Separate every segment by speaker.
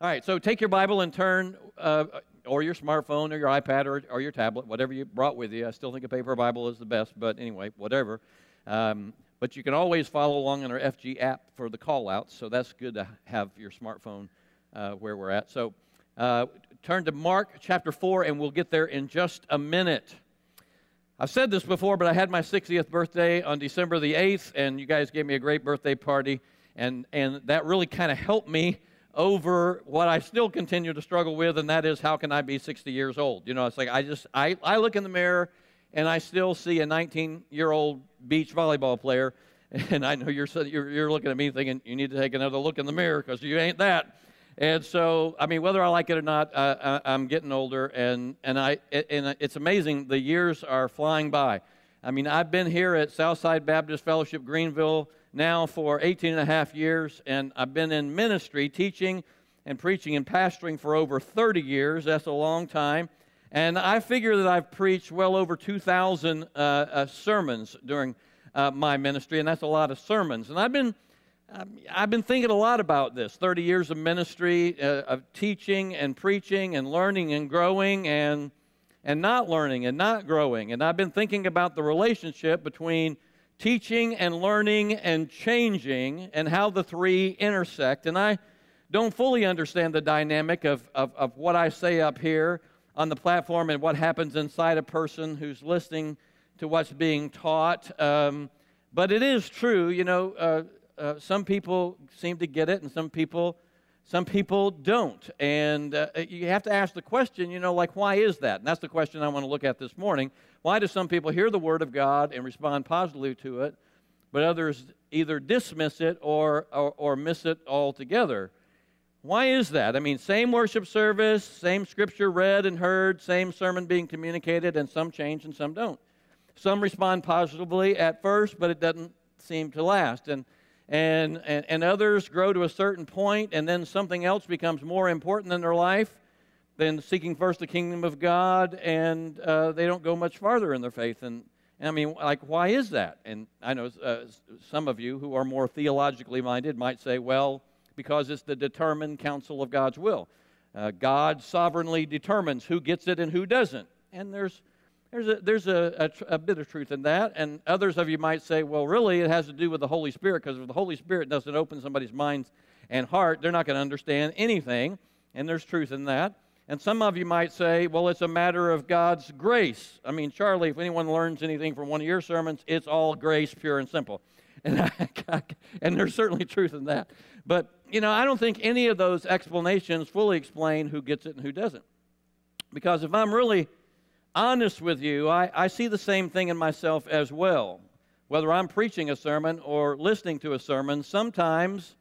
Speaker 1: All right, so take your Bible and turn, or your smartphone, or your iPad, or your tablet, whatever you brought with you. I still think a paper Bible is the best, but anyway, whatever. But you can always follow along on our FG app for the call-outs, so that's good to have your smartphone where we're at. So turn to Mark chapter 4, and we'll get there in just a minute. I've said this before, but I had my 60th birthday on December the 8th, and you guys gave me a great birthday party, and that really kind of helped me over what I still continue to struggle with, and that is, how can I be 60 years old? You know, it's like I look in the mirror, and I still see a 19-year-old beach volleyball player, and I know you're looking at me thinking, you need to take another look in the mirror because you ain't that. And so, I mean, whether I like it or not, I'm getting older, and it's amazing. The years are flying by. I mean, I've been here at Southside Baptist Fellowship Greenville now for 18 and a half years, and I've been in ministry, teaching and preaching and pastoring for over 30 years. That's a long time. And I figure that I've preached well over 2,000 sermons during my ministry, and that's a lot of sermons. And I've been thinking a lot about this, 30 years of ministry, of teaching and preaching and learning and growing and not learning and not growing. And I've been thinking about the relationship between teaching and learning and changing and how the three intersect. And I don't fully understand the dynamic of what I say up here on the platform and what happens inside a person who's listening to what's being taught. But it is true, you know, some people seem to get it and some people don't. And you have to ask the question, you know, like, why is that? And that's the question I want to look at this morning. Why do some people hear the Word of God and respond positively to it, but others either dismiss it or miss it altogether? Why is that? I mean, same worship service, same scripture read and heard, same sermon being communicated, and some change and some don't. Some respond positively at first, but it doesn't seem to last. And others grow to a certain point, and then something else becomes more important in their life than seeking first the kingdom of God, and they don't go much farther in their faith. And I mean, like, why is that? And I know some of you who are more theologically minded might say, well, because it's the determined counsel of God's will. God sovereignly determines who gets it and who doesn't. And there's a bit of truth in that. And others of you might say, well, really, it has to do with the Holy Spirit, because if the Holy Spirit doesn't open somebody's mind and heart, they're not going to understand anything. And there's truth in that. And some of you might say, well, it's a matter of God's grace. I mean, Charlie, if anyone learns anything from one of your sermons, it's all grace, pure and simple. And there's certainly truth in that. But, you know, I don't think any of those explanations fully explain who gets it and who doesn't. Because if I'm really honest with you, I see the same thing in myself as well. Whether I'm preaching a sermon or listening to a sermon, sometimes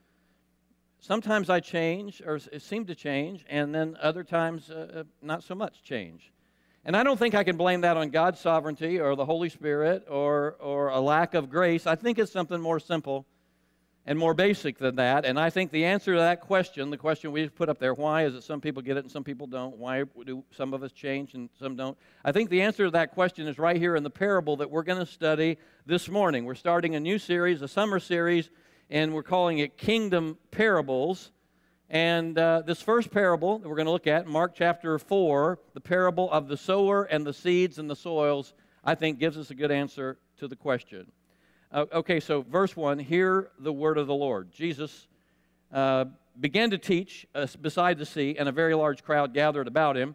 Speaker 1: I change, or seem to change, and then other times not so much change. And I don't think I can blame that on God's sovereignty or the Holy Spirit or a lack of grace. I think it's something more simple and more basic than that. And I think the answer to that question, the question we put up there, why is it some people get it and some people don't? Why do some of us change and some don't? I think the answer to that question is right here in the parable that we're going to study this morning. We're starting a new series, a summer series, and we're calling it Kingdom Parables. And this first parable that we're going to look at, Mark chapter 4, the parable of the sower and the seeds and the soils, I think gives us a good answer to the question. Okay, so verse 1, hear the word of the Lord. Jesus began to teach beside the sea, and a very large crowd gathered about him.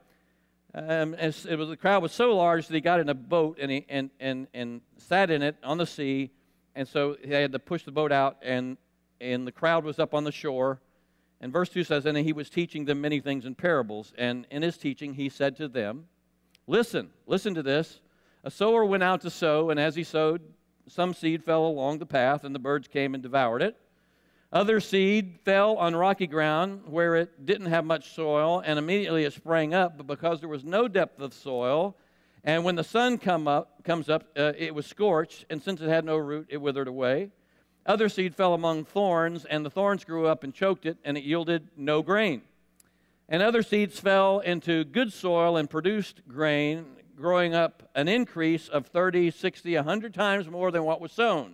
Speaker 1: The crowd was so large that he got in a boat and sat in it on the sea, and so he had to push the boat out, and the crowd was up on the shore. And verse 2 says, and he was teaching them many things in parables. And in his teaching he said to them, listen to this. A sower went out to sow, and as he sowed, some seed fell along the path, and the birds came and devoured it. Other seed fell on rocky ground where it didn't have much soil, and immediately it sprang up, but because there was no depth of soil, and when the sun comes up, it was scorched, and since it had no root, it withered away. Other seed fell among thorns, and the thorns grew up and choked it, and it yielded no grain. And other seeds fell into good soil and produced grain, growing up an increase of 30, 60, 100 times more than what was sown.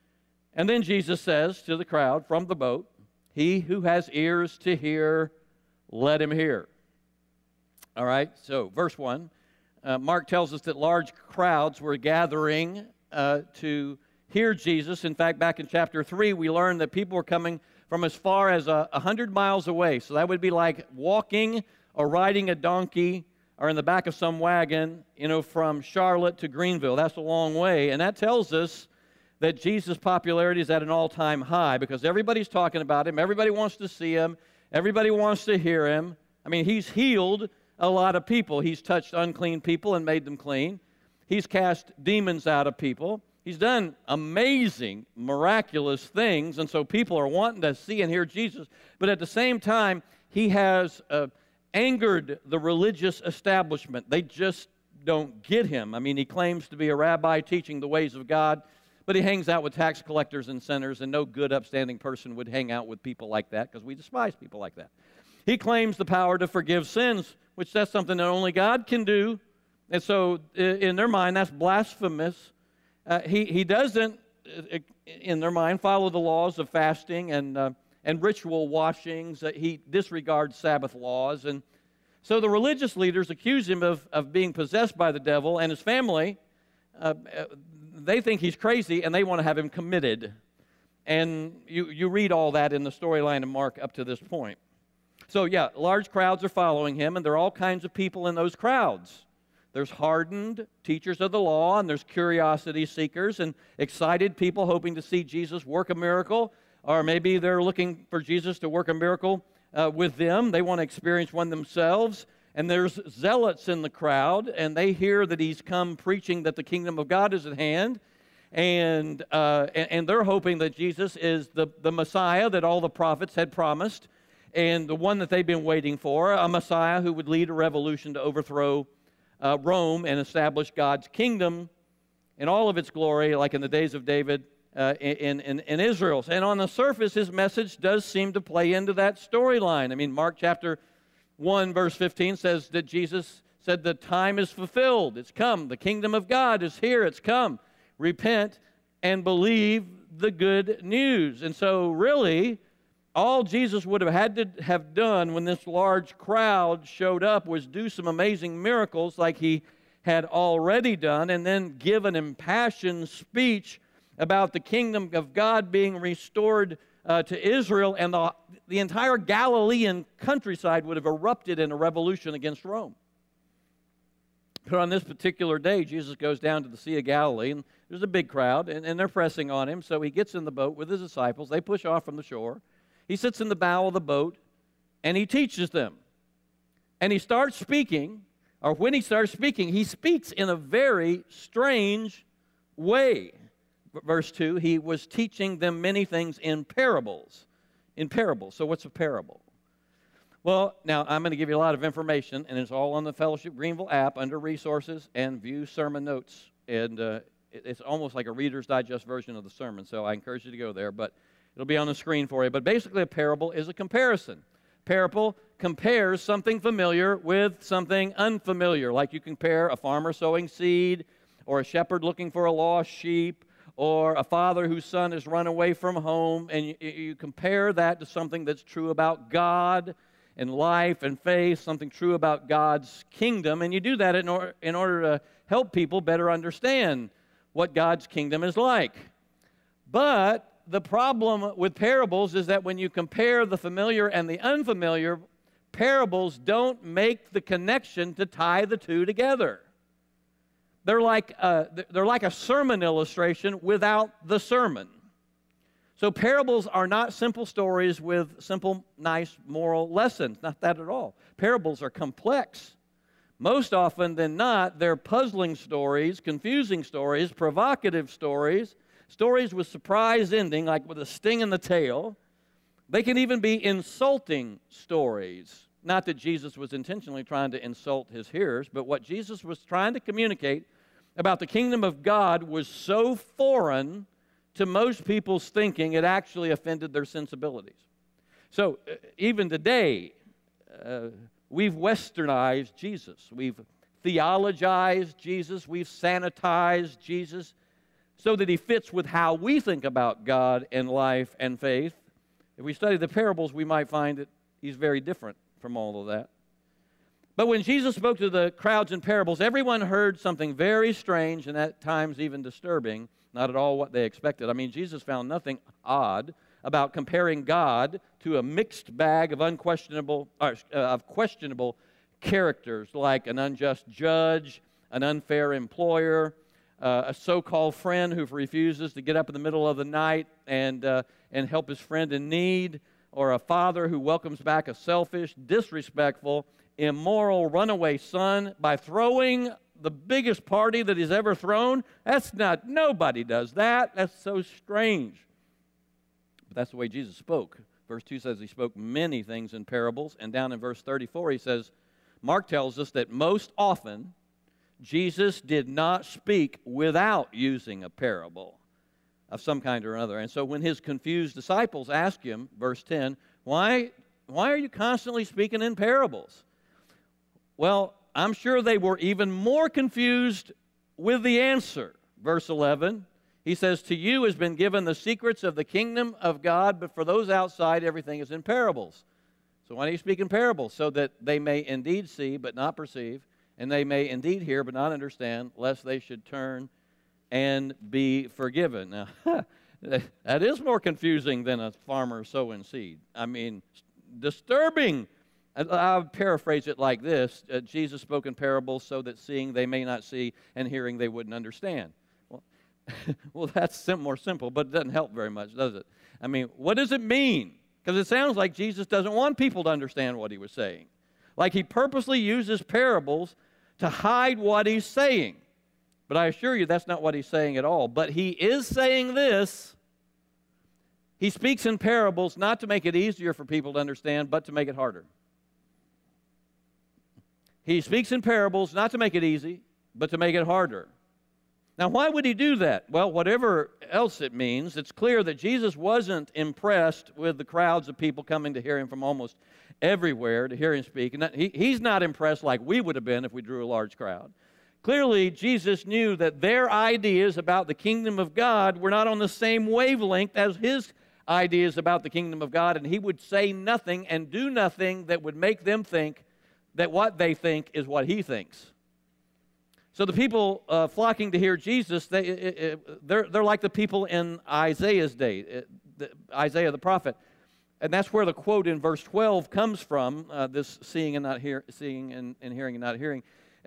Speaker 1: And then Jesus says to the crowd from the boat, he who has ears to hear, let him hear. All right, so verse 1, Mark tells us that large crowds were gathering to hear Jesus. In fact, back in chapter 3, we learned that people were coming from as far as 100 miles away. So that would be like walking or riding a donkey or in the back of some wagon, from Charlotte to Greenville. That's a long way. And that tells us that Jesus' popularity is at an all-time high because everybody's talking about him. Everybody wants to see him. Everybody wants to hear him. I mean, he's healed a lot of people. He's touched unclean people and made them clean. He's cast demons out of people. He's done amazing, miraculous things, and so people are wanting to see and hear Jesus. But at the same time, he has angered the religious establishment. They just don't get him. I mean, he claims to be a rabbi teaching the ways of God, but he hangs out with tax collectors and sinners, and no good, upstanding person would hang out with people like that because we despise people like that. He claims the power to forgive sins, which that's something that only God can do, and so in their mind, that's blasphemous. He doesn't, in their mind, follow the laws of fasting and ritual washings. He disregards Sabbath laws. And so the religious leaders accuse him of being possessed by the devil, and his family, they think he's crazy, and they want to have him committed. And you read all that in the storyline of Mark up to this point. So, yeah, large crowds are following him, and there are all kinds of people in those crowds. There's hardened teachers of the law, and there's curiosity seekers and excited people hoping to see Jesus work a miracle, or maybe they're looking for Jesus to work a miracle with them. They want to experience one themselves. And there's zealots in the crowd, and they hear that he's come preaching that the kingdom of God is at hand, and they're hoping that Jesus is the Messiah that all the prophets had promised, and the one that they've been waiting for, a Messiah who would lead a revolution to overthrow Rome and establish God's kingdom in all of its glory, like in the days of David in Israel. And on the surface, his message does seem to play into that storyline. I mean, Mark chapter 1, verse 15 says that Jesus said, the time is fulfilled. It's come. The kingdom of God is here. It's come. Repent and believe the good news. And so really, all Jesus would have had to have done when this large crowd showed up was do some amazing miracles like he had already done, and then give an impassioned speech about the kingdom of God being restored to Israel, and the entire Galilean countryside would have erupted in a revolution against Rome. But on this particular day, Jesus goes down to the Sea of Galilee, and there's a big crowd, and they're pressing on him, so he gets in the boat with his disciples. They push off from the shore. He sits in the bow of the boat, and he teaches them. And he starts speaking, or when he starts speaking, he speaks in a very strange way. Verse 2, he was teaching them many things in parables. In parables. So what's a parable? Well, now I'm going to give you a lot of information, and it's all on the Fellowship Greenville app under Resources and View Sermon Notes. And it's almost like a Reader's Digest version of the sermon, so I encourage you to go there. But it'll be on the screen for you. But basically a parable is a comparison. Parable compares something familiar with something unfamiliar. Like you compare a farmer sowing seed, or a shepherd looking for a lost sheep, or a father whose son has run away from home, and you compare that to something that's true about God and life and faith, something true about God's kingdom, and you do that in order to help people better understand what God's kingdom is like. But the problem with parables is that when you compare the familiar and the unfamiliar, parables don't make the connection to tie the two together. They're like a sermon illustration without the sermon. So parables are not simple stories with simple, nice moral lessons. Not that at all. Parables are complex. Most often than not, they're puzzling stories, confusing stories, provocative stories, stories with surprise ending, like with a sting in the tail. They can even be insulting stories. Not that Jesus was intentionally trying to insult his hearers, but what Jesus was trying to communicate about the kingdom of God was so foreign to most people's thinking, it actually offended their sensibilities. So even today, we've westernized Jesus. We've theologized Jesus. We've sanitized Jesus so that he fits with how we think about God and life and faith. If we study the parables, we might find that he's very different from all of that. But when Jesus spoke to the crowds in parables, everyone heard something very strange and at times even disturbing, not at all what they expected. I mean, Jesus found nothing odd about comparing God to a mixed bag of questionable characters like an unjust judge, an unfair employer, a so-called friend who refuses to get up in the middle of the night and help his friend in need, or a father who welcomes back a selfish, disrespectful, immoral runaway son by throwing the biggest party that he's ever thrown. Nobody does that. That's so strange. But that's the way Jesus spoke. Verse 2 says he spoke many things in parables, and down in verse 34 he says, Mark tells us that most often Jesus did not speak without using a parable of some kind or another. And so when his confused disciples ask him, verse 10, why are you constantly speaking in parables? Well, I'm sure they were even more confused with the answer. Verse 11, he says, to you has been given the secrets of the kingdom of God, but for those outside, everything is in parables. So why do you speak in parables? So that they may indeed see, but not perceive, and they may indeed hear, but not understand, lest they should turn and be forgiven. Now, that is more confusing than a farmer sowing seed. I mean, disturbing. I'll paraphrase it like this. Jesus spoke in parables so that seeing they may not see and hearing they wouldn't understand. Well, that's more simple, but it doesn't help very much, does it? I mean, what does it mean? Because it sounds like Jesus doesn't want people to understand what he was saying. Like he purposely uses parables to hide what he's saying. But I assure you that's not what he's saying at all. But he is saying this. He speaks in parables not to make it easier for people to understand, but to make it harder. He speaks in parables not to make it easy, but to make it harder. Now, why would he do that? Well, whatever else it means, it's clear that Jesus wasn't impressed with the crowds of people coming to hear him from almost everywhere to hear him speak. And he's not impressed like we would have been if we drew a large crowd. Clearly, Jesus knew that their ideas about the kingdom of God were not on the same wavelength as his ideas about the kingdom of God, and he would say nothing and do nothing that would make them think that what they think is what he thinks. So the people flocking to hear Jesus, they're like the people in Isaiah's day, Isaiah the prophet. And that's where the quote in verse 12 comes from, this seeing and not seeing and hearing and not hearing.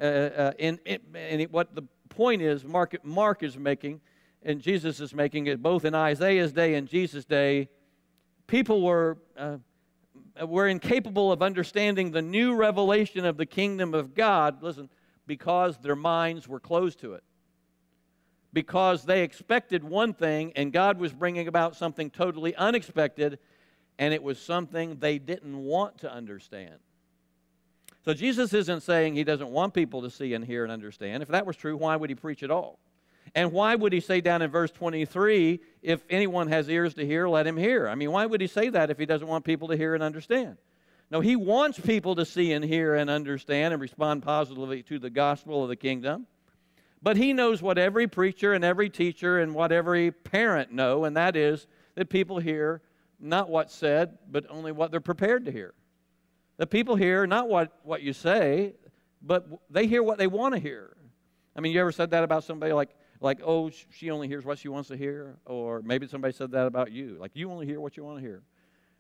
Speaker 1: What the point is, Mark is making, and Jesus is making it both in Isaiah's day and Jesus' day, people were incapable of understanding the new revelation of the kingdom of God, listen, because their minds were closed to it. Because they expected one thing, and God was bringing about something totally unexpected, and it was something they didn't want to understand. So Jesus isn't saying he doesn't want people to see and hear and understand. If that was true, why would he preach at all? And why would he say down in verse 23, if anyone has ears to hear, let him hear? I mean, why would he say that if he doesn't want people to hear and understand? No, he wants people to see and hear and understand and respond positively to the gospel of the kingdom. But he knows what every preacher and every teacher and what every parent know, and that is that people hear not what's said, but only what they're prepared to hear. That people hear not what you say, but they hear what they want to hear. I mean, you ever said that about somebody like, oh, she only hears what she wants to hear? Or maybe somebody said that about you, like you only hear what you want to hear.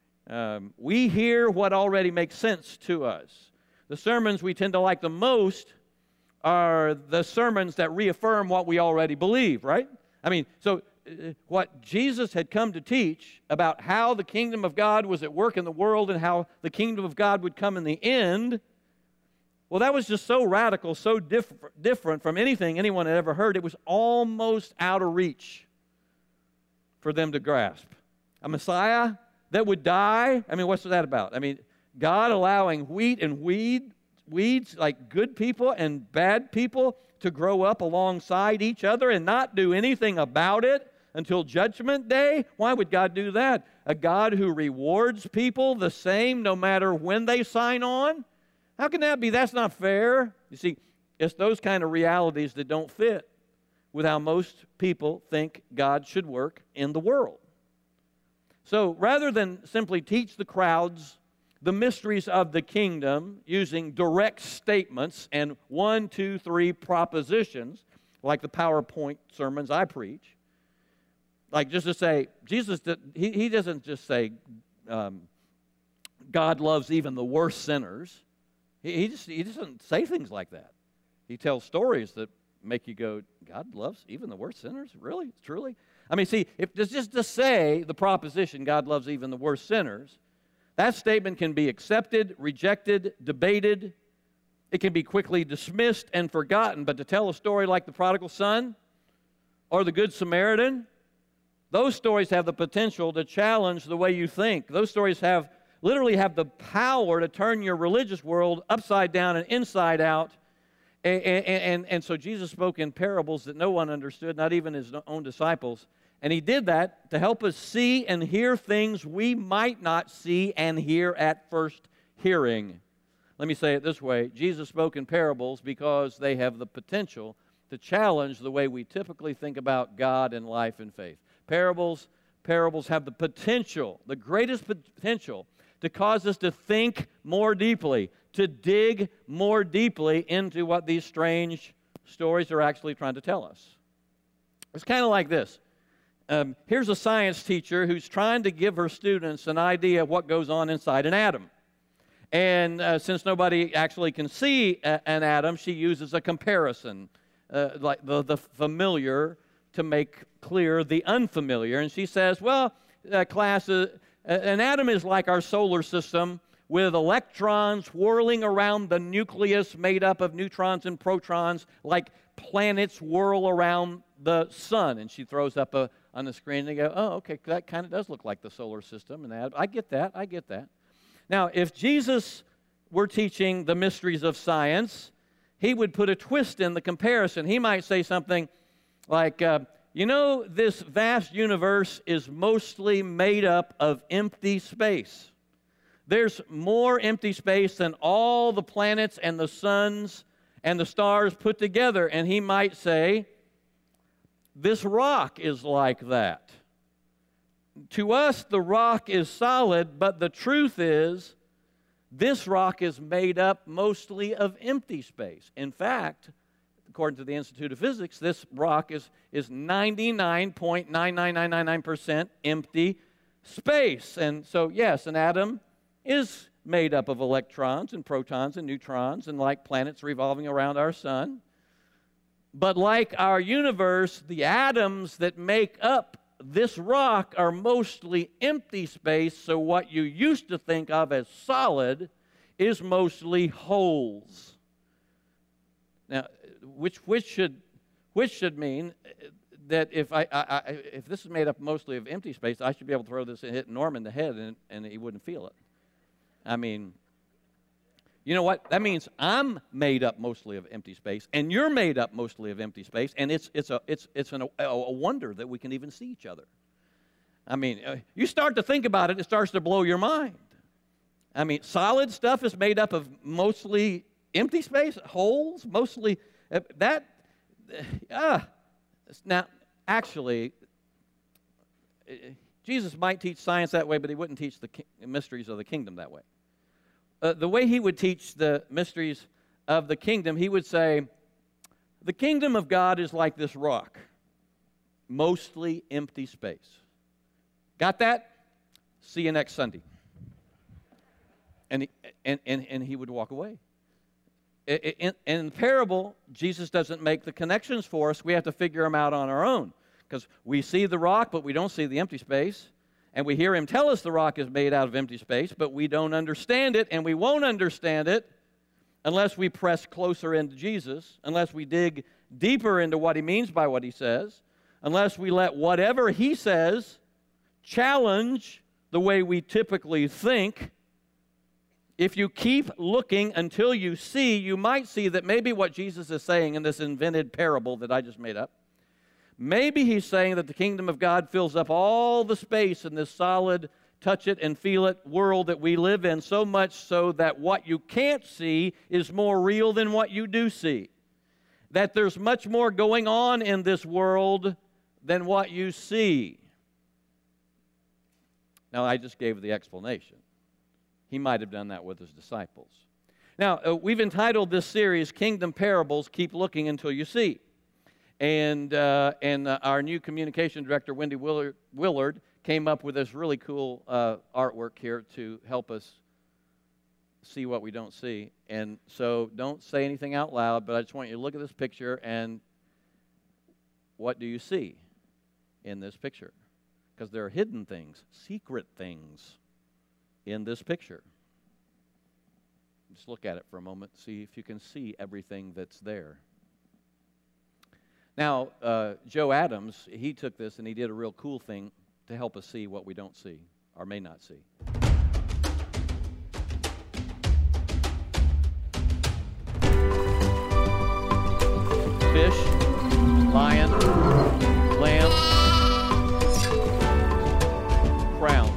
Speaker 1: We hear what already makes sense to us. The sermons we tend to like the most are the sermons that reaffirm what we already believe, right? I mean, so what Jesus had come to teach about how the kingdom of God was at work in the world and how the kingdom of God would come in the end, well, that was just so radical, so different from anything anyone had ever heard. It was almost out of reach for them to grasp. A Messiah that would die? I mean, what's that about? I mean, God allowing wheat and weeds, like good people and bad people, to grow up alongside each other and not do anything about it until Judgment Day? Why would God do that? A God who rewards people the same no matter when they sign on? How can that be? That's not fair. You see, it's those kind of realities that don't fit with how most people think God should work in the world. So rather than simply teach the crowds the mysteries of the kingdom using direct statements and 1, 2, 3 propositions, like the PowerPoint sermons I preach. Like just to say, Jesus, he doesn't just say God loves even the worst sinners. He doesn't say things like that. He tells stories that make you go, God loves even the worst sinners? Really? Truly? I mean, see, if it's just to say the proposition, God loves even the worst sinners, that statement can be accepted, rejected, debated. It can be quickly dismissed and forgotten. But to tell a story like the prodigal son or the Good Samaritan, those stories have the potential to challenge the way you think. Those stories literally have the power to turn your religious world upside down and inside out. And so Jesus spoke in parables that no one understood, not even his own disciples. And he did that to help us see and hear things we might not see and hear at first hearing. Let me say it this way. Jesus spoke in parables because they have the potential to challenge the way we typically think about God and life and faith. Parables have the potential, the greatest potential, to cause us to think more deeply, to dig more deeply into what these strange stories are actually trying to tell us. It's kind of like this. Here's a science teacher who's trying to give her students an idea of what goes on inside an atom. And since nobody actually can see an atom, she uses a comparison, like the familiar to make clear the unfamiliar. And she says, well, class, an atom is like our solar system with electrons whirling around the nucleus made up of neutrons and protons like planets whirl around the sun. And she throws up on the screen and they go, oh, okay, that kind of does look like the solar system. And I get that. Now, if Jesus were teaching the mysteries of science, he would put a twist in the comparison. He might say something like, this vast universe is mostly made up of empty space. There's more empty space than all the planets and the suns and the stars put together. And he might say, this rock is like that. To us, the rock is solid, but the truth is, this rock is made up mostly of empty space. In fact, according to the Institute of Physics, this rock is 99.99999% empty space. And so, yes, an atom is made up of electrons and protons and neutrons and like planets revolving around our sun. But like our universe, the atoms that make up this rock are mostly empty space, so what you used to think of as solid is mostly holes. Now, which should mean that if this is made up mostly of empty space, I should be able to throw this and hit Norm in the head and he wouldn't feel it. I mean, you know what? That means I'm made up mostly of empty space, and you're made up mostly of empty space, and it's a wonder that we can even see each other. I mean, you start to think about it, it starts to blow your mind. I mean, solid stuff is made up of mostly empty space, holes, mostly Now, actually, Jesus might teach science that way, but he wouldn't teach the mysteries of the kingdom that way. The way he would teach the mysteries of the kingdom, he would say, the kingdom of God is like this rock, mostly empty space. Got that? See you next Sunday. And he would walk away. In the parable, Jesus doesn't make the connections for us. We have to figure them out on our own, because we see the rock, but we don't see the empty space. And we hear him tell us the rock is made out of empty space, but we don't understand it, and we won't understand it unless we press closer into Jesus, unless we dig deeper into what he means by what he says, unless we let whatever he says challenge the way we typically think. If you keep looking until you see, you might see that maybe what Jesus is saying in this invented parable that I just made up, maybe he's saying that the kingdom of God fills up all the space in this solid, touch it and feel it world that we live in, so much so that what you can't see is more real than what you do see. That there's much more going on in this world than what you see. Now, I just gave the explanation. He might have done that with his disciples. Now, we've entitled this series, Kingdom Parables, Keep Looking Until You See. And our new communication director, Wendy Willard, came up with this really cool artwork here to help us see what we don't see. And so don't say anything out loud, but I just want you to look at this picture, and what do you see in this picture? Because there are hidden things, secret things in this picture. Just look at it for a moment, see if you can see everything that's there. Now, Joe Adams, he took this and he did a real cool thing to help us see what we don't see or may not see. Fish, lion, lamb, crown.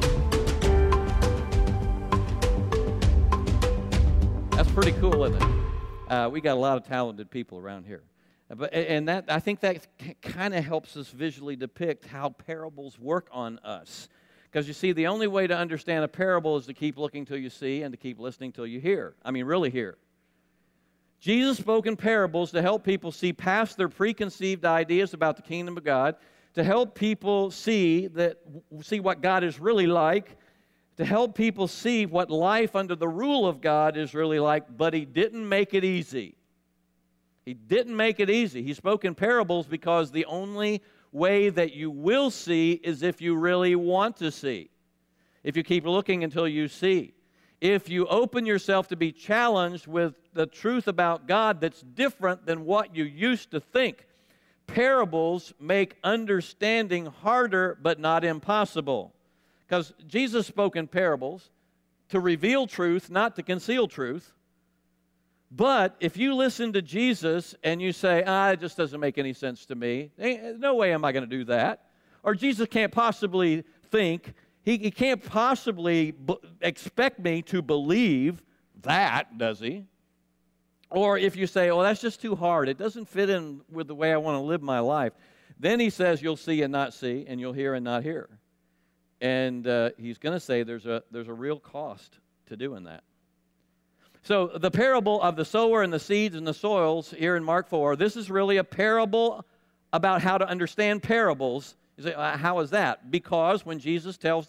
Speaker 1: That's pretty cool, isn't it? We got a lot of talented people around here. I think that kind of helps us visually depict how parables work on us. Because you see, the only way to understand a parable is to keep looking till you see and to keep listening till you hear. I mean, really hear. Jesus spoke in parables to help people see past their preconceived ideas about the kingdom of God, to help people see what God is really like, to help people see what life under the rule of God is really like, but He didn't make it easy. He didn't make it easy. He spoke in parables because the only way that you will see is if you really want to see. If you keep looking until you see. If you open yourself to be challenged with the truth about God that's different than what you used to think. Parables make understanding harder but not impossible. Because Jesus spoke in parables to reveal truth, not to conceal truth. But if you listen to Jesus and you say, it just doesn't make any sense to me, no way am I going to do that. Or Jesus can't possibly think, he can't possibly expect me to believe that, does he? Or if you say, that's just too hard, it doesn't fit in with the way I want to live my life, then he says you'll see and not see, and you'll hear and not hear. And he's going to say there's a real cost to doing that. So the parable of the sower and the seeds and the soils here in Mark 4, this is really a parable about how to understand parables. You say, how is that? Because when Jesus tells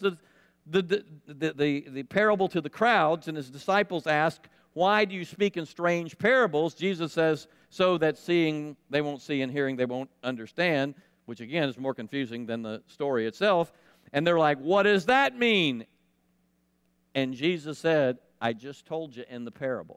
Speaker 1: the parable to the crowds and his disciples ask, why do you speak in strange parables? Jesus says, so that seeing they won't see and hearing they won't understand, which again is more confusing than the story itself. And they're like, what does that mean? And Jesus said, I just told you in the parable.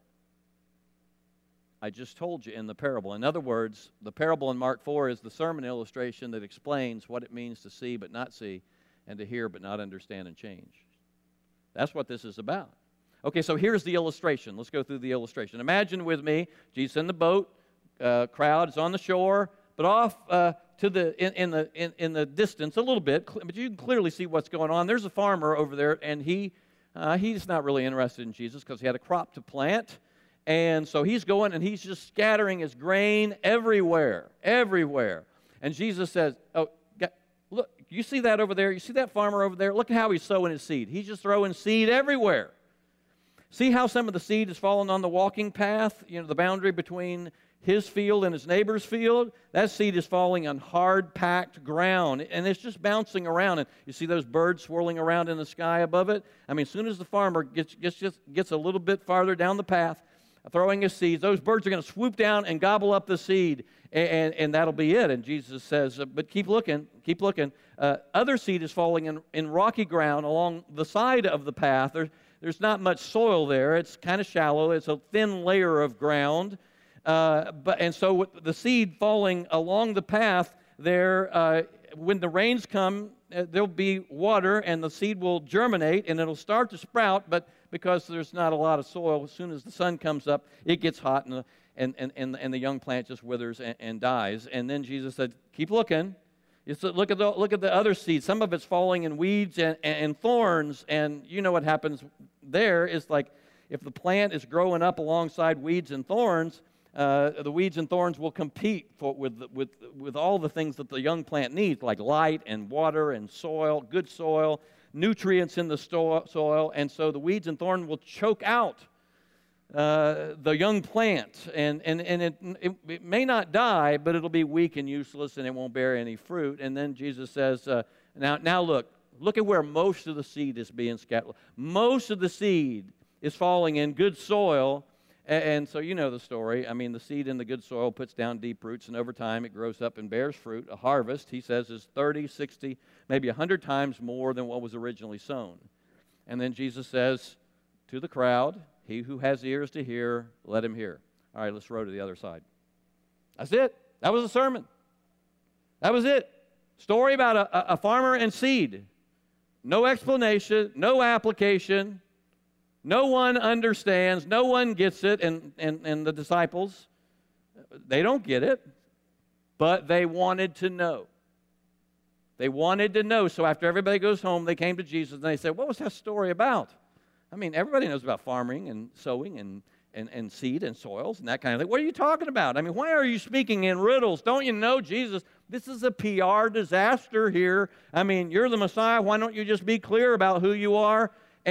Speaker 1: I just told you in the parable. In other words, the parable in Mark 4 is the sermon illustration that explains what it means to see but not see and to hear but not understand and change. That's what this is about. Okay, so here's the illustration. Let's go through the illustration. Imagine with me, Jesus in the boat, crowd is on the shore, but off to in the distance a little bit, but you can clearly see what's going on. There's a farmer over there, and he's not really interested in Jesus because he had a crop to plant. And so he's going and he's just scattering his grain everywhere. And Jesus says, look, you see that over there? You see that farmer over there? Look at how he's sowing his seed. He's just throwing seed everywhere. See how some of the seed is falling on the walking path, the boundary between his field and his neighbor's field? That seed is falling on hard, packed ground, and it's just bouncing around. And you see those birds swirling around in the sky above it? I mean, as soon as the farmer gets a little bit farther down the path, throwing his seeds, those birds are going to swoop down and gobble up the seed, and that'll be it. And Jesus says, but keep looking. Other seed is falling in rocky ground along the side of the path. There's not much soil there. It's kind of shallow. It's a thin layer of ground. And so with the seed falling along the path there, when the rains come, there'll be water, and the seed will germinate, and it'll start to sprout, but because there's not a lot of soil, as soon as the sun comes up, it gets hot, and the young plant just withers and dies. And then Jesus said, keep looking. Look at the other seeds. Some of it's falling in weeds and thorns, and you know what happens there is like if the plant is growing up alongside weeds and thorns, the weeds and thorns will compete with all the things that the young plant needs, like light and water and soil, good soil. nutrients in the soil, and so the weeds and thorn will choke out the young plant, and it may not die, but it'll be weak and useless, and it won't bear any fruit. And then Jesus says, now look at where most of the seed is being scattered. Most of the seed is falling in good soil, and so you know the story. I mean, the seed in the good soil puts down deep roots, and over time it grows up and bears fruit. A harvest, he says, is 30, 60, maybe 100 times more than what was originally sown. And then Jesus says to the crowd, he who has ears to hear, let him hear. All right, let's row to the other side. That's it. That was the sermon. That was it. Story about a farmer and seed. No explanation, no application. No one understands. No one gets it. And the disciples, they don't get it. But they wanted to know. They wanted to know. So after everybody goes home, they came to Jesus and they said, what was that story about? I mean, everybody knows about farming and sowing and seed and soils and that kind of thing. What are you talking about? I mean, why are you speaking in riddles? Don't you know, Jesus, this is a PR disaster here. I mean, you're the Messiah. Why don't you just be clear about who you are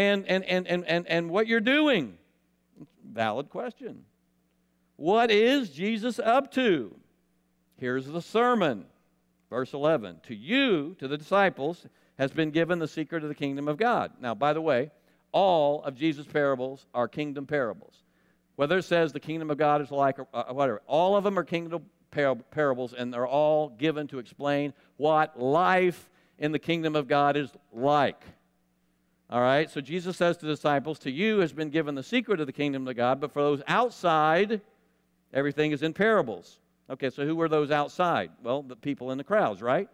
Speaker 1: and what you're doing? Valid question. What is Jesus up to? Here's the sermon. Verse 11. To you, to the disciples, has been given the secret of the kingdom of God. Now, by the way, all of Jesus' parables are kingdom parables. Whether it says the kingdom of God is like, whatever, all of them are kingdom parables, and they're all given to explain what life in the kingdom of God is like. All right, so Jesus says to the disciples, to you has been given the secret of the kingdom of God, but for those outside, everything is in parables. Okay, so who were those outside? Well, the people in the crowds, right?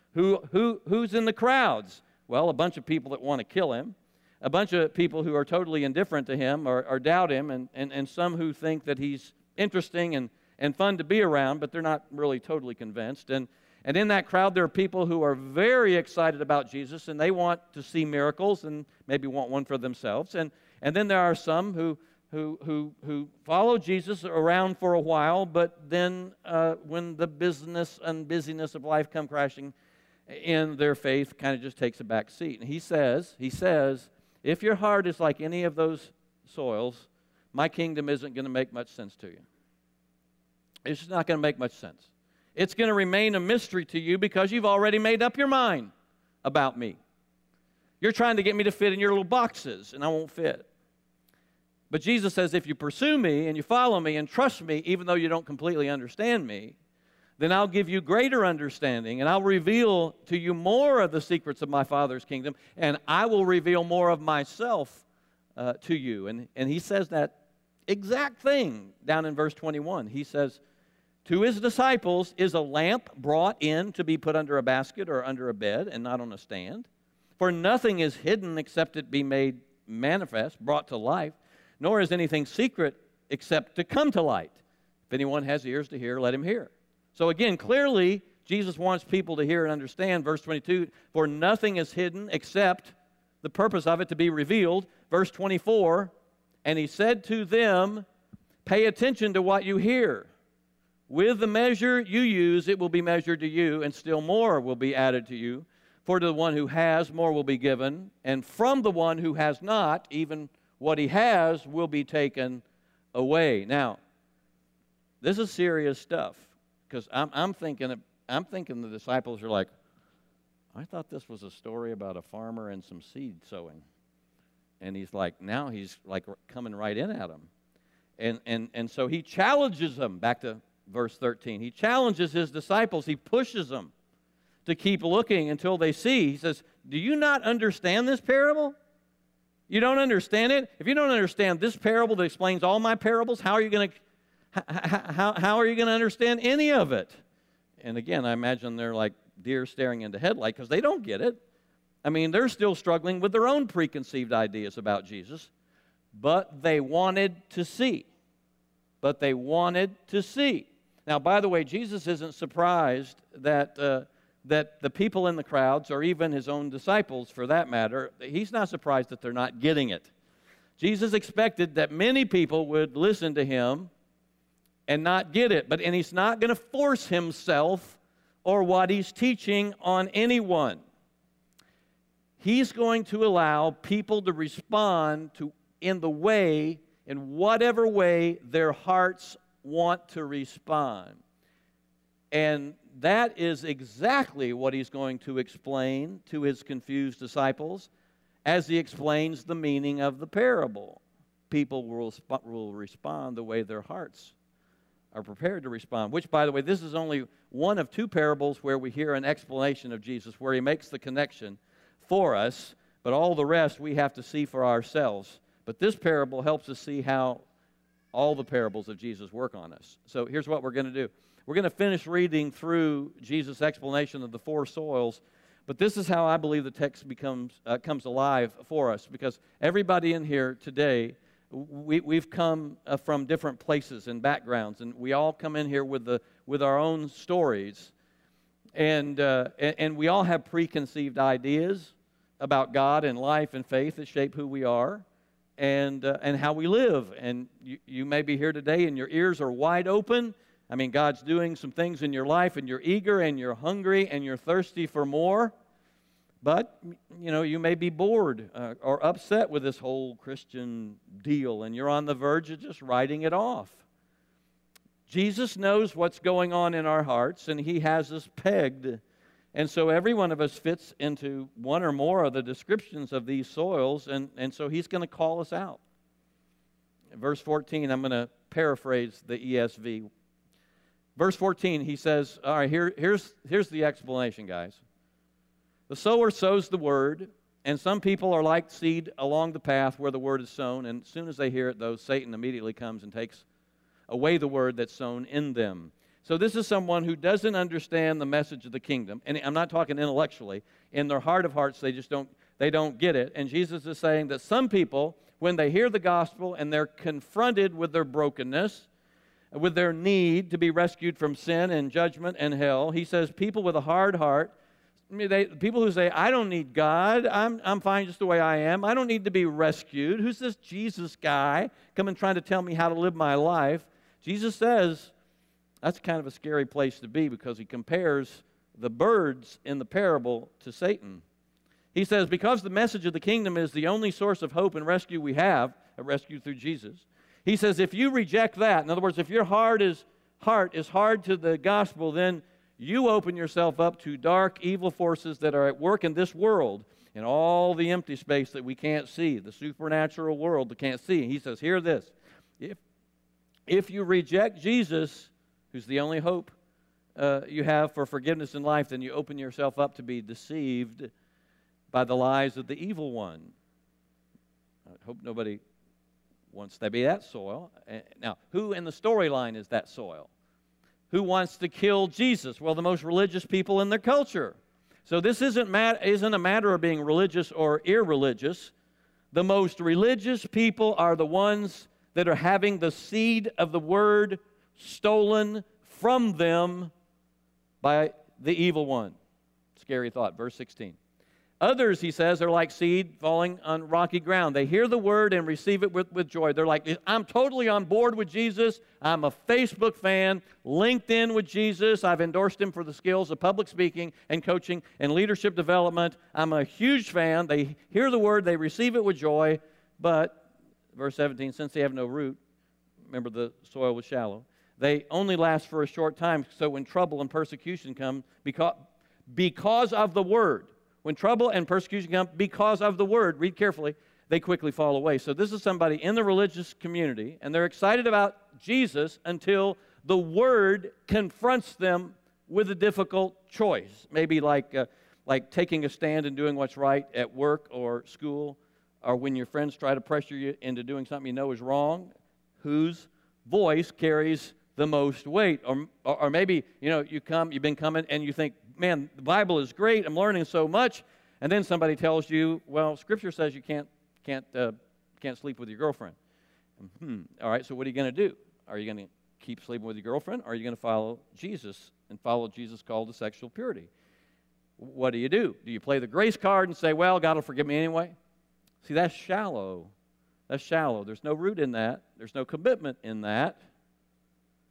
Speaker 1: Who's in the crowds? Well, a bunch of people that want to kill him. A bunch of people who are totally indifferent to him or doubt him, and some who think that he's interesting and fun to be around, but they're not really totally convinced. And in that crowd, there are people who are very excited about Jesus, and they want to see miracles and maybe want one for themselves. And then there are some who follow Jesus around for a while, but then when the business and busyness of life come crashing in, their faith kind of just takes a back seat. And he says, if your heart is like any of those soils, my kingdom isn't going to make much sense to you. It's just not going to make much sense. It's going to remain a mystery to you because you've already made up your mind about me. You're trying to get me to fit in your little boxes, and I won't fit. But Jesus says, if you pursue me and you follow me and trust me, even though you don't completely understand me, then I'll give you greater understanding, and I'll reveal to you more of the secrets of my Father's kingdom, and I will reveal more of myself to you. And he says that exact thing down in verse 21. He says, to his disciples is a lamp brought in to be put under a basket or under a bed and not on a stand. For nothing is hidden except it be made manifest, brought to life, nor is anything secret except to come to light. If anyone has ears to hear, let him hear. So again, clearly, Jesus wants people to hear and understand. Verse 22, for nothing is hidden except the purpose of it to be revealed. Verse 24, and he said to them, pay attention to what you hear. With the measure you use, it will be measured to you, and still more will be added to you. For to the one who has, more will be given, and from the one who has not, even what he has will be taken away. Now, this is serious stuff. Because I'm thinking the disciples are like, I thought this was a story about a farmer and some seed sowing. And he's like, now he's like coming right in at them. And so he challenges them, back to verse 13. He challenges his disciples. He pushes them to keep looking until they see. He says, do you not understand this parable? You don't understand it? If you don't understand this parable that explains all my parables, how are you going to understand any of it? And again, I imagine they're like deer staring into headlight because they don't get it. I mean, they're still struggling with their own preconceived ideas about Jesus, but they wanted to see. Now, by the way, Jesus isn't surprised that the people in the crowds, or even his own disciples for that matter, he's not surprised that they're not getting it. Jesus expected that many people would listen to him and not get it. And he's not going to force himself or what he's teaching on anyone. He's going to allow people to respond to in whatever way their hearts want to respond. And that is exactly what he's going to explain to his confused disciples as he explains the meaning of the parable. People will respond the way their hearts are prepared to respond, which, by the way, this is only one of two parables where we hear an explanation of Jesus, where he makes the connection for us, but all the rest we have to see for ourselves. But this parable helps us see how all the parables of Jesus work on us. So here's what we're going to do. We're going to finish reading through Jesus' explanation of the four soils, but this is how I believe the text comes alive for us, because everybody in here today, we've come from different places and backgrounds, and we all come in here with our own stories, and we all have preconceived ideas about God and life and faith that shape who we are and how we live. And you may be here today and your ears are wide open. I mean, God's doing some things in your life, and you're eager and you're hungry and you're thirsty for more. But, you may be bored or upset with this whole Christian deal, and you're on the verge of just writing it off. Jesus knows what's going on in our hearts, and he has us pegged. And so every one of us fits into one or more of the descriptions of these soils, and so he's going to call us out. Verse 14, I'm going to paraphrase the ESV. Verse 14, he says, all right, here's the explanation, guys. The sower sows the word, and some people are like seed along the path where the word is sown, and as soon as they hear it, though, Satan immediately comes and takes away the word that's sown in them. So this is someone who doesn't understand the message of the kingdom, and I'm not talking intellectually. In their heart of hearts, they don't get it. And Jesus is saying that some people, when they hear the gospel and they're confronted with their brokenness, with their need to be rescued from sin and judgment and hell, he says people with a hard heart, people who say, I don't need God, I'm fine just the way I am, I don't need to be rescued. Who's this Jesus guy coming trying to tell me how to live my life? Jesus says that's kind of a scary place to be, because he compares the birds in the parable to Satan. He says, because the message of the kingdom is the only source of hope and rescue we have, a rescue through Jesus, he says if you reject that, in other words, if your heart is hard to the gospel, then you open yourself up to dark, evil forces that are at work in this world, in all the empty space that we can't see, the supernatural world that can't see. He says, hear this. If you reject Jesus, who's the only hope you have for forgiveness in life, then you open yourself up to be deceived by the lies of the evil one. I hope nobody wants to be that soil. Now, who in the storyline is that soil? Who wants to kill Jesus? Well, the most religious people in their culture. So this isn't a matter of being religious or irreligious. The most religious people are the ones that are having the seed of the word stolen from them by the evil one. Scary thought. Verse 16. Others, he says, are like seed falling on rocky ground. They hear the word and receive it with joy. They're like, I'm totally on board with Jesus. I'm a Facebook fan, LinkedIn with Jesus. I've endorsed him for the skills of public speaking and coaching and leadership development. I'm a huge fan. They hear the word, they receive it with joy. But, verse 17, since they have no root, remember the soil was shallow, they only last for a short time. So when trouble and persecution come, because of the word, when trouble and persecution come because of the word, read carefully, they quickly fall away. So this is somebody in the religious community, and they're excited about Jesus until the word confronts them with a difficult choice. Maybe like taking a stand and doing what's right at work or school, or when your friends try to pressure you into doing something you know is wrong. Whose voice carries the most weight? Or maybe, you've been coming and you think, man, the Bible is great, I'm learning so much, and then somebody tells you, well, Scripture says you can't sleep with your girlfriend. All right, so what are you going to do? Are you going to keep sleeping with your girlfriend, or are you going to follow Jesus and follow Jesus' call to sexual purity? What do? Do you play the grace card and say, well, God will forgive me anyway? See, that's shallow. That's shallow. There's no root in that. There's no commitment in that.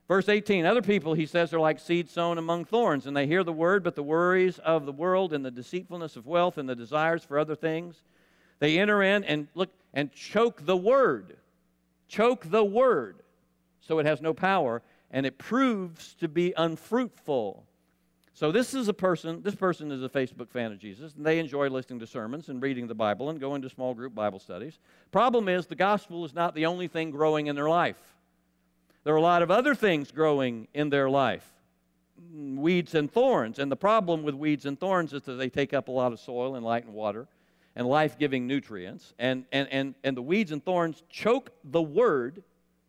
Speaker 1: Verse 18, other people, he says, are like seed sown among thorns, and they hear the word, but the worries of the world and the deceitfulness of wealth and the desires for other things, they enter in and look and choke the word. Choke the word so it has no power, and it proves to be unfruitful. So this person is a Facebook fan of Jesus, and they enjoy listening to sermons and reading the Bible and going to small group Bible studies. Problem is, the gospel is not the only thing growing in their life. There are a lot of other things growing in their life. Weeds and thorns. And the problem with weeds and thorns is that they take up a lot of soil and light and water and life-giving nutrients. And the weeds and thorns choke the word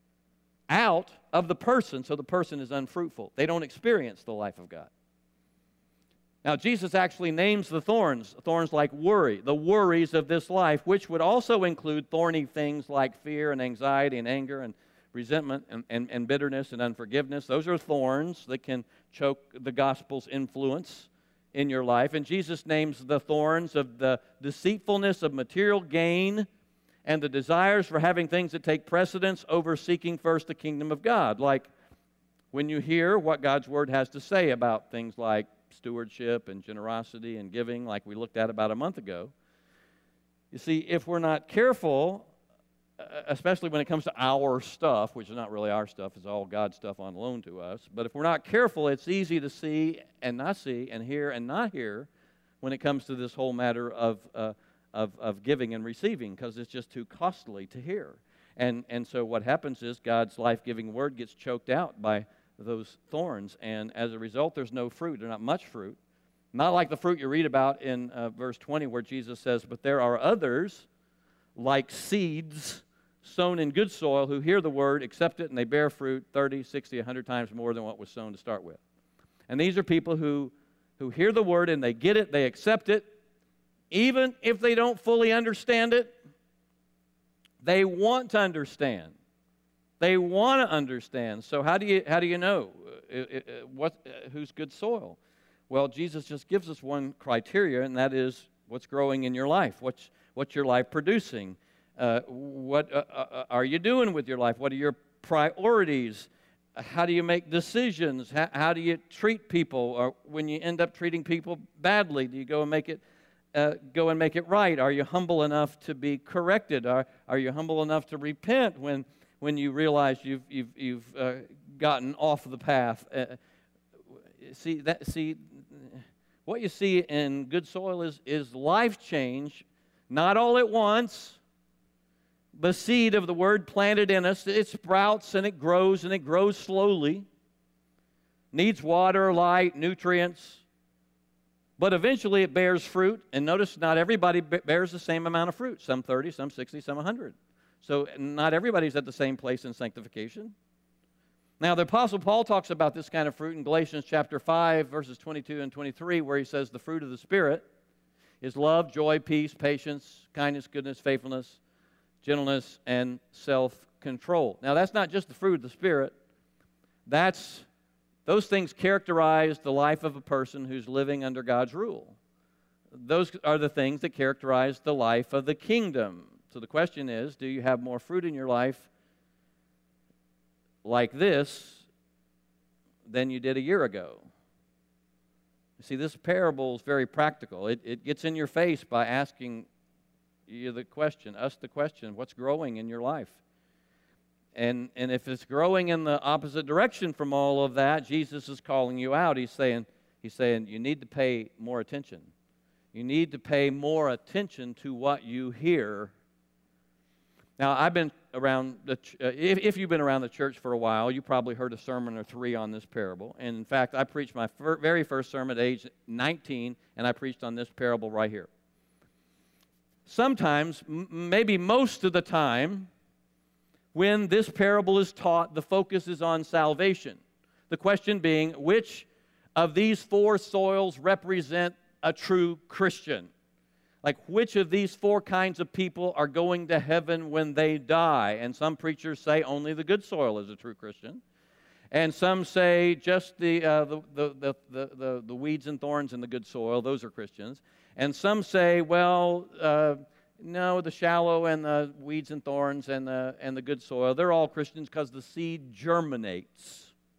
Speaker 1: out of the person, so the person is unfruitful. They don't experience the life of God. Now, Jesus actually names the thorns like worry, the worries of this life, which would also include thorny things like fear and anxiety and anger and resentment and bitterness and unforgiveness. Those are thorns that can choke the gospel's influence in your life. And Jesus names the thorns of the deceitfulness of material gain and the desires for having things that take precedence over seeking first the kingdom of God. Like when you hear what God's word has to say about things like stewardship and generosity and giving, like we looked at about a month ago. You see, if we're not careful, especially when it comes to our stuff, which is not really our stuff, it's all God's stuff on loan to us. But if we're not careful, it's easy to see and not see and hear and not hear when it comes to this whole matter of giving and receiving, because it's just too costly to hear. And so what happens is God's life-giving word gets choked out by those thorns, and as a result, there's no fruit. There's not much fruit. Not like the fruit you read about in verse 20 where Jesus says, but there are others like seeds sown in good soil who hear the word, accept it, and they bear fruit 30, 60, 100 times more than what was sown to start with. And these are people who hear the word and they get it, they accept it, even if they don't fully understand it. They want to understand. They want to understand. So how do you know who's good soil? Well, Jesus just gives us one criteria, and that is what's growing in your life. What's your life producing? What are you doing with your life? What are your priorities? How do you make decisions? How do you treat people? Or when you end up treating people badly, do you go and make it right? Are you humble enough to be corrected? Are you humble enough to repent when you realize you've gotten off the path? What you see in good soil is life change, not all at once. The seed of the word planted in us, it sprouts and it grows slowly. Needs water, light, nutrients. But eventually it bears fruit. And notice not everybody bears the same amount of fruit. Some 30, some 60, some 100. So not everybody's at the same place in sanctification. Now the Apostle Paul talks about this kind of fruit in Galatians chapter 5, verses 22 and 23, where he says the fruit of the Spirit is love, joy, peace, patience, kindness, goodness, faithfulness, gentleness, and self-control. Now, that's not just the fruit of the Spirit. Those things characterize the life of a person who's living under God's rule. Those are the things that characterize the life of the kingdom. So the question is, do you have more fruit in your life like this than you did a year ago? You see, this parable is very practical. It gets in your face by asking us the question, what's growing in your life? And if it's growing in the opposite direction from all of that, Jesus is calling you out. He's saying you need to pay more attention. You need to pay more attention to what you hear. Now, I've been around if you've been around the church for a while, you probably heard a sermon or three on this parable. And in fact, I preached my very first sermon at age 19, and I preached on this parable right here. Sometimes, maybe most of the time, when this parable is taught, the focus is on salvation. The question being, which of these four soils represent a true Christian? Like, which of these four kinds of people are going to heaven when they die? And some preachers say only the good soil is a true Christian. And some say just the weeds and thorns in the good soil, those are Christians. And some say, well, no, the shallow and the weeds and thorns and the good soil, they're all Christians because the seed germinates.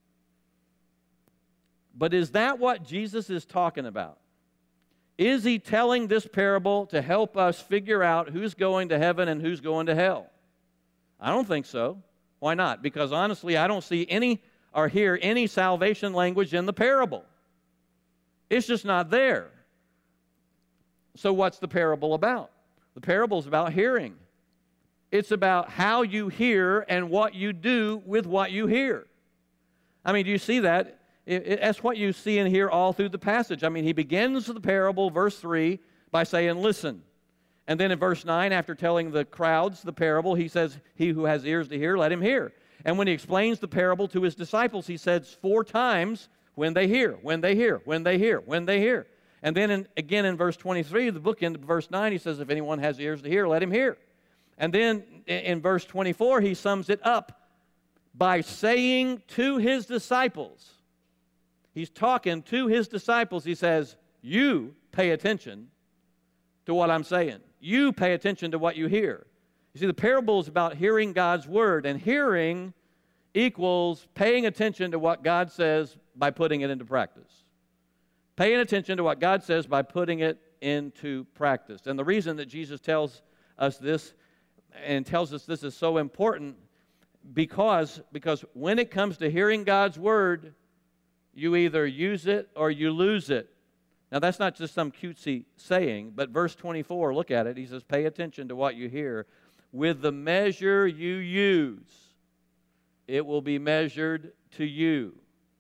Speaker 1: But is that what Jesus is talking about? Is he telling this parable to help us figure out who's going to heaven and who's going to hell? I don't think so. Why not? Because honestly, I don't see any or hear any salvation language in the parable. It's just not there. So what's the parable about? The parable is about hearing. It's about how you hear and what you do with what you hear. I mean, do you see that? That's what you see and hear all through the passage. I mean, he begins the parable, verse 3, by saying, listen. And then in verse 9, after telling the crowds the parable, he says, he who has ears to hear, let him hear. And when he explains the parable to his disciples, he says 4 times, when they hear, when they hear, when they hear, when they hear. And then again in verse 23, the bookend of verse 9, he says, if anyone has ears to hear, let him hear. And then in verse 24, he sums it up by saying to his disciples, he's talking to his disciples, he says, you pay attention to what I'm saying. You pay attention to what you hear. You see, the parable is about hearing God's word, and hearing equals paying attention to what God says by putting it into practice. Paying attention to what God says by putting it into practice. And the reason that Jesus tells us this and tells us this is so important because when it comes to hearing God's word, you either use it or you lose it. Now, that's not just some cutesy saying, but verse 24, look at it. He says, pay attention to what you hear. With the measure you use, it will be measured to you.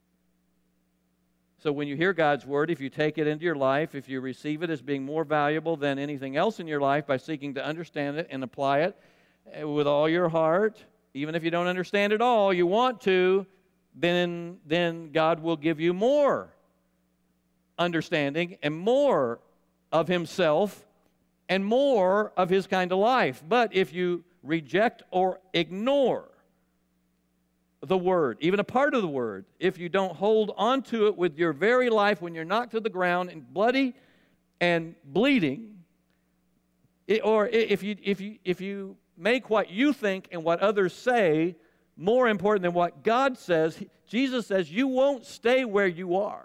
Speaker 1: So when you hear God's word, if you take it into your life, if you receive it as being more valuable than anything else in your life by seeking to understand it and apply it with all your heart, even if you don't understand it all, you want to, then God will give you more understanding and more of himself and more of his kind of life. But if you reject or ignore the word, even a part of the word, if you don't hold on to it with your very life when you're knocked to the ground and bloody and bleeding, or if you make what you think and what others say more important than what God says, Jesus says you won't stay where you are.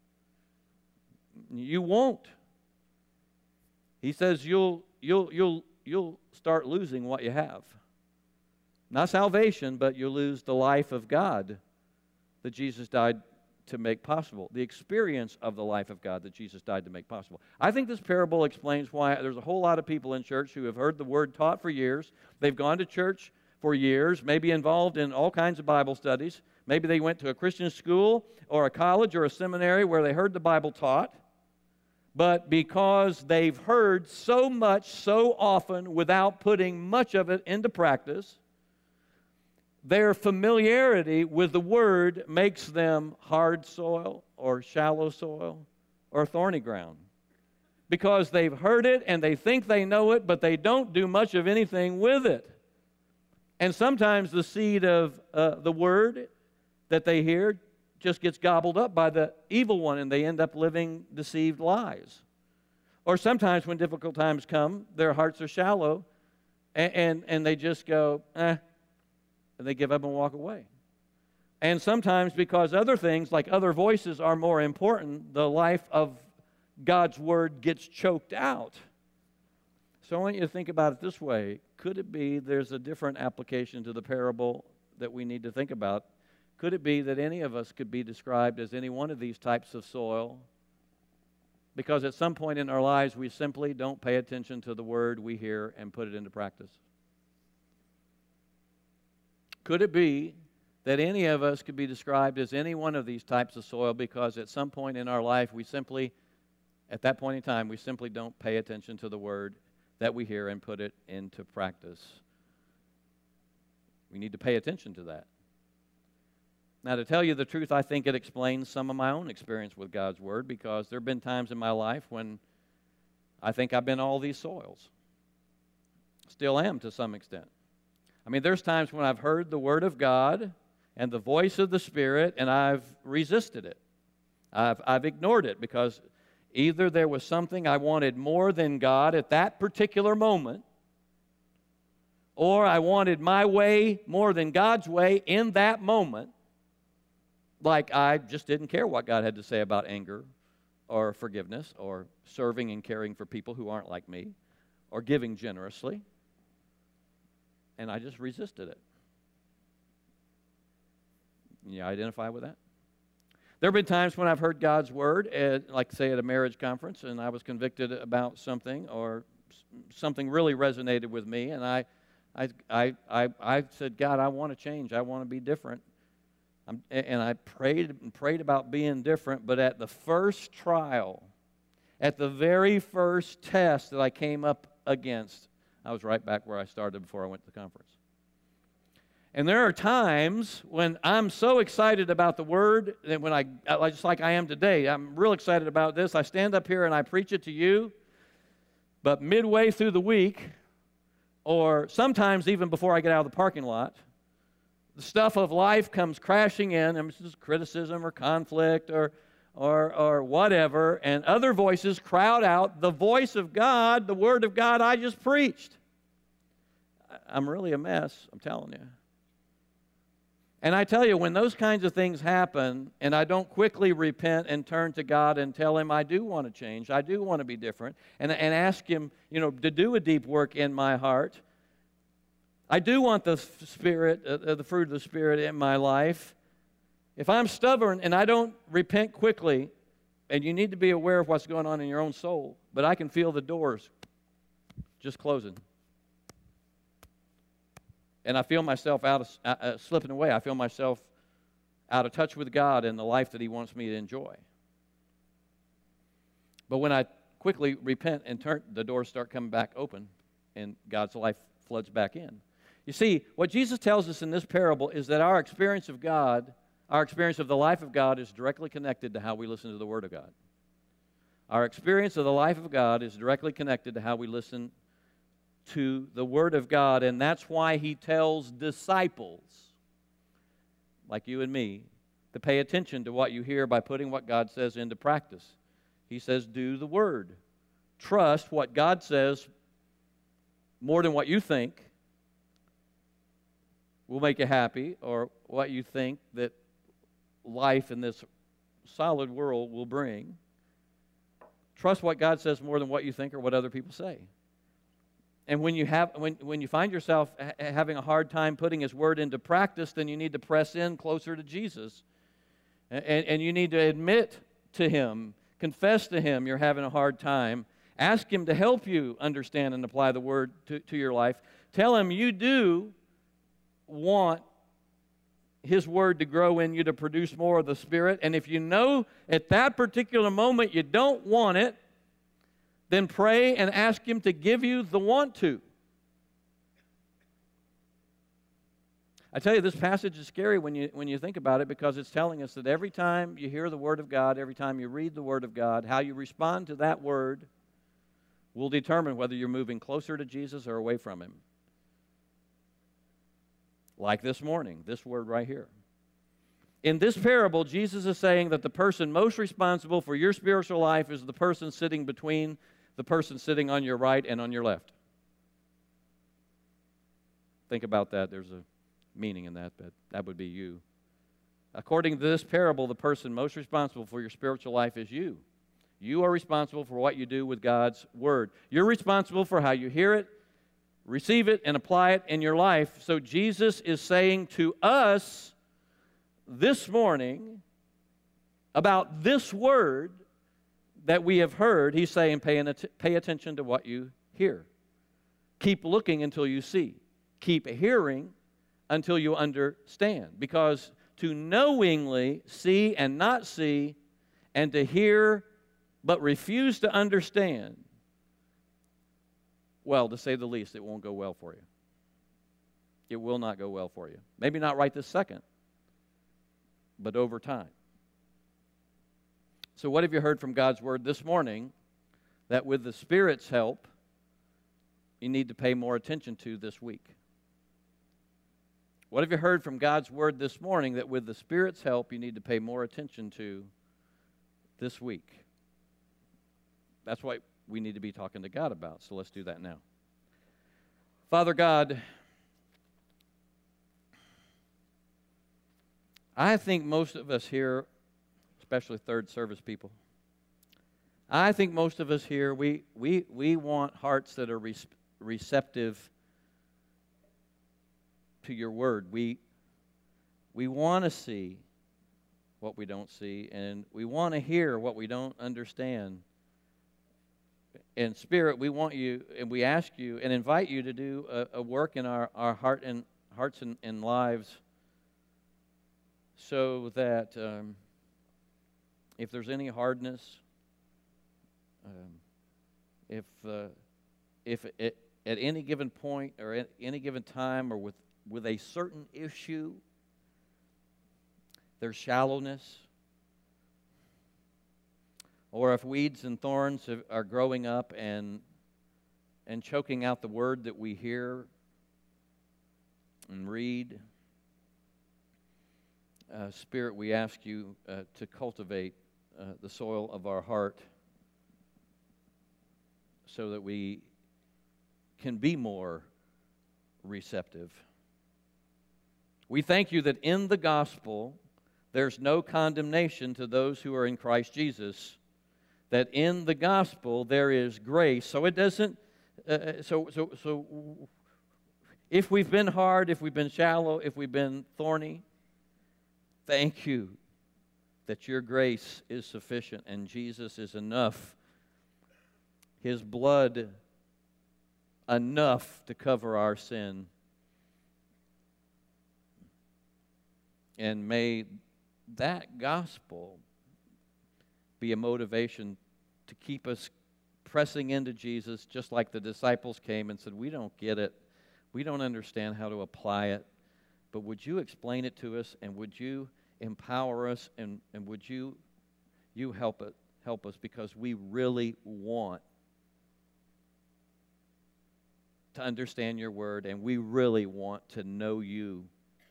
Speaker 1: You won't. He says you'll start losing what you have. Not salvation, but you'll lose the life of God that Jesus died to make possible. The experience of the life of God that Jesus died to make possible. I think this parable explains why there's a whole lot of people in church who have heard the word taught for years. They've gone to church for years, maybe involved in all kinds of Bible studies. Maybe they went to a Christian school or a college or a seminary where they heard the Bible taught. But because they've heard so much, so often, without putting much of it into practice, their familiarity with the Word makes them hard soil or shallow soil or thorny ground. Because they've heard it and they think they know it, but they don't do much of anything with it. And sometimes the seed of the Word that they hear just gets gobbled up by the evil one, and they end up living deceived lies. Or sometimes when difficult times come, their hearts are shallow, and they just go, and they give up and walk away. And sometimes because other things, like other voices, are more important, the life of God's Word gets choked out. So I want you to think about it this way. Could it be there's a different application to the parable that we need to think about? Could it be that any of us could be described as any one of these types of soil? Because at some point in our lives, we simply don't pay attention to the word we hear and put it into practice. Could it be that any of us could be described as any one of these types of soil because at some point in our life, at that point in time, we simply don't pay attention to the word that we hear and put it into practice? We need to pay attention to that. Now, to tell you the truth, I think it explains some of my own experience with God's Word, because there have been times in my life when I think I've been all these soils. Still am to some extent. I mean, there's times when I've heard the Word of God and the voice of the Spirit, and I've resisted it. I've ignored it because either there was something I wanted more than God at that particular moment, or I wanted my way more than God's way in that moment. Like I just didn't care what God had to say about anger or forgiveness or serving and caring for people who aren't like me or giving generously. And I just resisted it. You identify with that? There have been times when I've heard God's word, like say at a marriage conference, and I was convicted about something, or something really resonated with me, and I said, God, I want to change. I want to be different. And I prayed about being different, but at the first trial, at the very first test that I came up against, I was right back where I started before I went to the conference. And there are times when I'm so excited about the Word, that when just like I am today, I'm real excited about this. I stand up here and I preach it to you, but midway through the week, or sometimes even before I get out of the parking lot, the stuff of life comes crashing in, and this is criticism or conflict or whatever, and other voices crowd out the voice of God, the Word of God I just preached. I'm really a mess, I'm telling you. And I tell you, when those kinds of things happen, and I don't quickly repent and turn to God and tell Him I do want to change, I do want to be different, and ask Him, to do a deep work in my heart, I do want the Spirit, the fruit of the Spirit in my life. If I'm stubborn and I don't repent quickly, and you need to be aware of what's going on in your own soul, but I can feel the doors just closing. And I feel myself slipping away. I feel myself out of touch with God and the life that He wants me to enjoy. But when I quickly repent and turn, the doors start coming back open, and God's life floods back in. You see, what Jesus tells us in this parable is that our experience of God, our experience of the life of God, is directly connected to how we listen to the Word of God. Our experience of the life of God is directly connected to how we listen to the Word of God, and that's why He tells disciples, like you and me, to pay attention to what you hear by putting what God says into practice. He says, do the Word. Trust what God says more than what you think will make you happy, or what you think that life in this solid world will bring. Trust what God says more than what you think or what other people say. And when you find yourself having a hard time putting His Word into practice, then you need to press in closer to Jesus. And you need to admit to Him, confess to Him you're having a hard time. Ask Him to help you understand and apply the Word to your life. Tell Him you do want His Word to grow in you to produce more of the Spirit. And if you know at that particular moment you don't want it, then pray and ask Him to give you the want to. I tell you, this passage is scary when you think about it, because it's telling us that every time you hear the Word of God, every time you read the Word of God, how you respond to that Word will determine whether you're moving closer to Jesus or away from Him. Like this morning, this word right here. In this parable, Jesus is saying that the person most responsible for your spiritual life is the person sitting between the person sitting on your right and on your left. Think about that. There's a meaning in that, but that would be you. According to this parable, the person most responsible for your spiritual life is you. You are responsible for what you do with God's Word. You're responsible for how you hear it, receive it, and apply it in your life. So Jesus is saying to us this morning about this Word that we have heard. He's saying pay attention to what you hear. Keep looking until you see. Keep hearing until you understand. Because to knowingly see and not see, and to hear but refuse to understand, well, to say the least, it won't go well for you. It will not go well for you. Maybe not right this second, but over time. So what have you heard from God's Word this morning that with the Spirit's help you need to pay more attention to this week? What have you heard from God's Word this morning that with the Spirit's help you need to pay more attention to this week? That's what we need to be talking to God about, so let's do that now. Father God, I think most of us here, especially third service people, I think most of us here, we want hearts that are receptive to your word. We want to see what we don't see, and we want to hear what we don't understand. In Spirit, we want you, and we ask you and invite you to do a work in our hearts and lives, so that if there's any hardness, if at any given point or at any given time or with a certain issue, there's shallowness, or if weeds and thorns are growing up and choking out the word that we hear and read, Spirit, we ask you to cultivate the soil of our heart so that we can be more receptive. We thank you that in the gospel there's no condemnation to those who are in Christ Jesus. That in the gospel there is grace. So it doesn't. So if we've been hard, if we've been shallow, if we've been thorny, thank you that your grace is sufficient and Jesus is enough. His blood enough to cover our sin. And may that gospel be a motivation to keep us pressing into Jesus, just like the disciples came and said, we don't get it. We don't understand how to apply it. But would you explain it to us, and would you empower us, and would you help us, because we really want to understand your word, and we really want to know you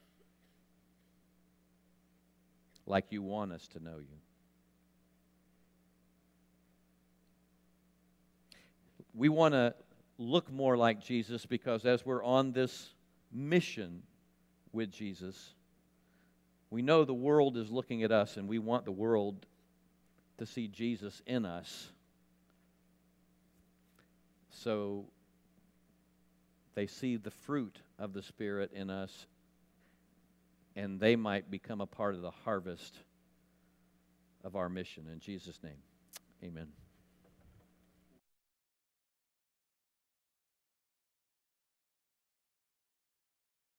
Speaker 1: like you want us to know you. We want to look more like Jesus, because as we're on this mission with Jesus, we know the world is looking at us, and we want the world to see Jesus in us. So they see the fruit of the Spirit in us, and they might become a part of the harvest of our mission. In Jesus' name, amen.